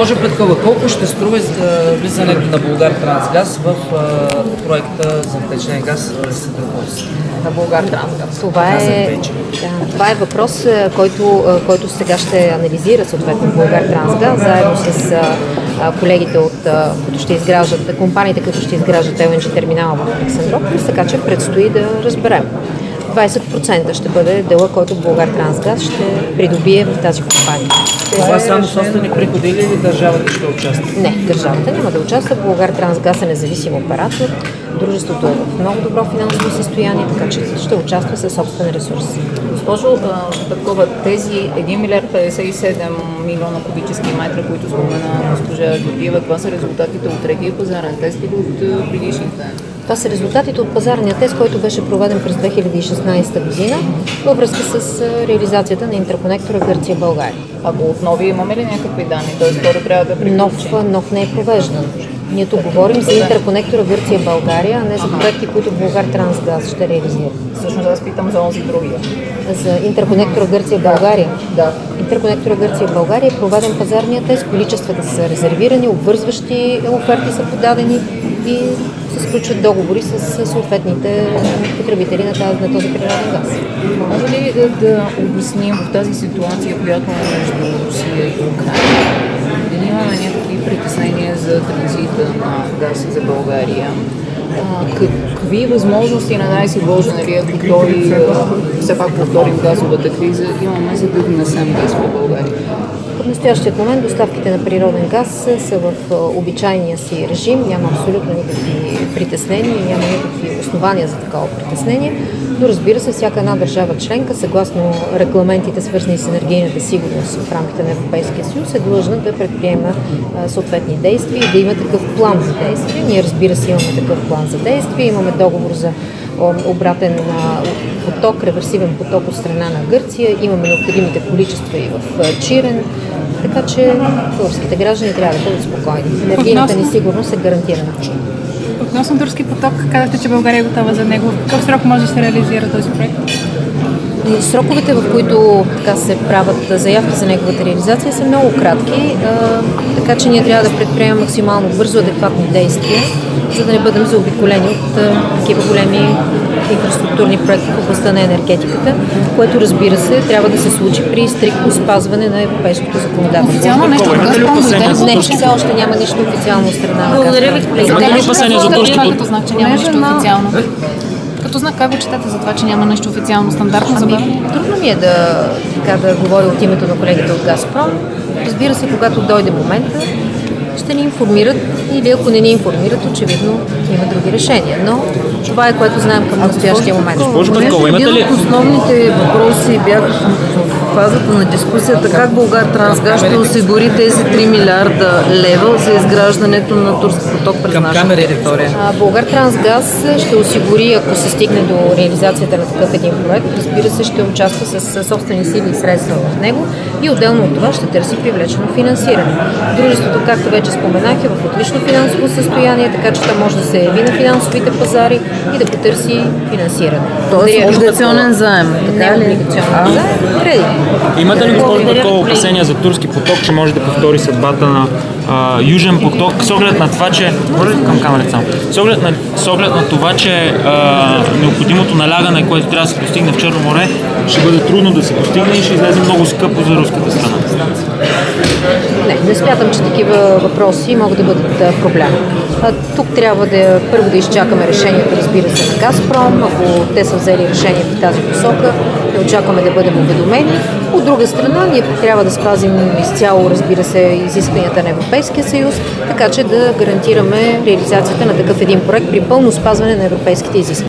Госпожо Петкова, колко ще струва влизането на Булгартрансгаз в проекта за втечнен газ Сидрополис? На Булгартрансгаз. Това е въпрос, който сега ще анализира съответно Булгартрансгаз, заедно с колегите от които ще изграждат, компаниите, които ще изграждат LNG терминала в Александрополис, така че предстои да разберем. 20% ще бъде дела, който Булгартрансгаз ще придобие в тази компания. Това само собствени приходи или държавата ще участва? Не, държавата няма да участва. Булгартрансгаз е независим оператор. Дружеството е в много добро финансово състояние, така че ще участва със собствен ресурс. Госпожо Петкова, тези 1 милиард 57 милиона кубически метра, които спомена госпожа Георгиева, това са резултатите от третия пазарен тест или от предишните? Това са резултатите от пазарния тест, който беше проведен през 2016 година във връзка с реализацията на интерконектора Гърция-България. Ако от нови имаме ли някакви данни? Т.е. скоро трябва да приключи? Нов не е провеждан. Ние тук говорим за интерконектора Гърция-България, а не за проекти, които Булгартрансгаз ще реализира. Всъщност аз питам за онзи другия. За интерконектора Гърция-България? Да. Интерконектора Гърция-България е проведен пазарния тест, количествата са резервирани, обвързващи оферти са подадени и се сключват договори с съответните потребители на този природен газ. Може ли да обясним в тази ситуация, която е между Русия и Украина, да имаме някакви притеснения за транзита на газ за България? Какви възможности на най-сложен, ако той все пак повторим газовата криза, имаме за да внесем газ в България? В настоящият момент доставките на природен газ са в обичайния си режим, няма абсолютно никакви притеснения, няма никакви основания за такова притеснение, но разбира се, всяка една държава членка, съгласно регламентите, свързани с енергийната сигурност в рамките на Европейския съюз, е длъжна да предприема съответни действия и да има такъв план за действие. Ние, разбира се, имаме такъв план за действие, имаме договор за обратен поток, реверсивен поток от страна на Гърция, имаме необходимите количества и в Чирен, така че българските граждани трябва да бъдат спокойни. Енергийната ни сигурност е гарантирана. Относно турски поток, казахте, че България е готова за него. В какъв срок може да се реализира този проект? Сроковете, в които така се правят заявки за неговата реализация, са много кратки, така че ние трябва да предприемем максимално бързо адекватни действия, за да не бъдем заобиколени от такива големи инфраструктурни проекти в областта на енергетиката, което, разбира се, трябва да се случи при стриктно спазване на европейското законодателство. Официално нещо от Газпром? Не, все още няма нищо официално от страна на Газпром. Благодаря ви, колеги. Имате ли опасения за турски поток? Като знак, че няма нищо официално. Като знак, как го четете за това, че няма нещо официално стандартно за България? Трудно ми е да говоря от името на колегите от Газпром. Разбира се, когато дойде момента, ще ни информират или ако не ни информират, очевидно има други решения. Но това е, което знаем към настоящия момент. Госпожо Петкова, имате ли? Един от основните въпроси бяха в фазата на дискусията как Булгартрансгаз ще осигури тези 3 милиарда лева за изграждането на турски поток през нашата територия. Булгартрансгаз ще осигури, ако се стигне до реализацията на такъв един проект, разбира се, ще участва с собствени сили и средства в него и отделно от това ще търси привлечено финансиране. Дружеството, както вече споменах, е в отлично финансово състояние, така че това може да се яви на финансовите пазари и да потърси финансиране. Тоест облигационен заем. Не облигационен заем, кредит. Имате ли, госпожо Петкова, опасения за турски поток, че може да повтори съдбата на Южен поток, с оглед на това, че... към камерата само. С оглед на това, че необходимото налягане, което трябва да се постигне в Черно море, ще бъде трудно да се постигне и ще излезе много скъпо за руската страна. Не смятам, че такива въпроси могат да бъдат проблем. Тук трябва първо да изчакаме решението, разбира се, на Газпром. Ако те са взели решение в тази посока, да очакваме да бъдем уведомени. От друга страна, ние трябва да спазим изцяло, разбира се, изискванията на Европейския съюз, така че да гарантираме реализацията на такъв един проект при пълно спазване на европейските изисквания.